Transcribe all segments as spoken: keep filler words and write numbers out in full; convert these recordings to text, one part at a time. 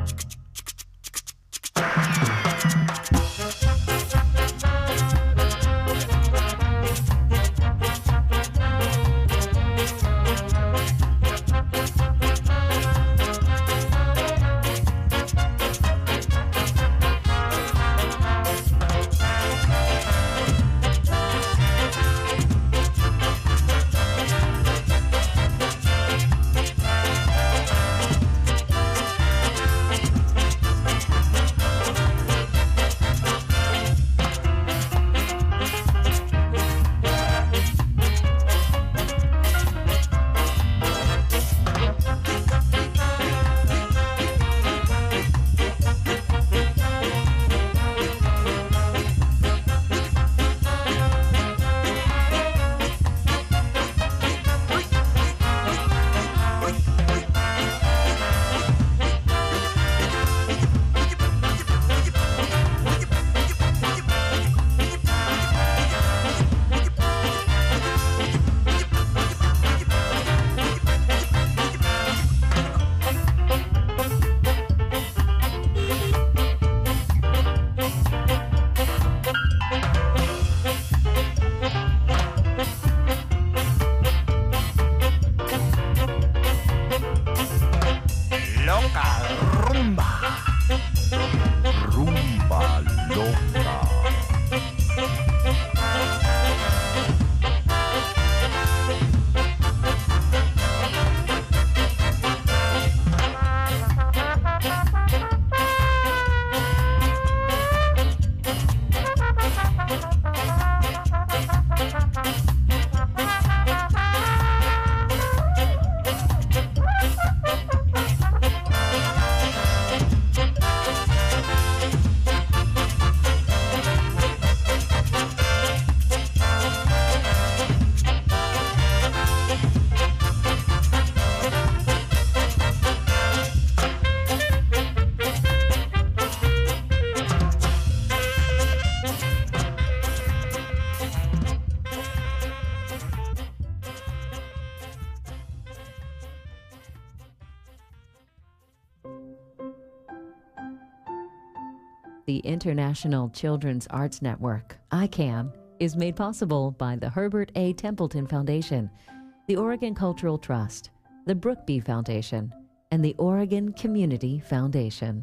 The International Children's Arts Network, I CAN, is made possible by the Herbert A. Templeton Foundation, the Oregon Cultural Trust, the Brookby Foundation, and the Oregon Community Foundation.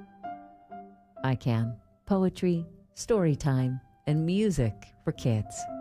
I CAN, poetry, story time, and music for kids.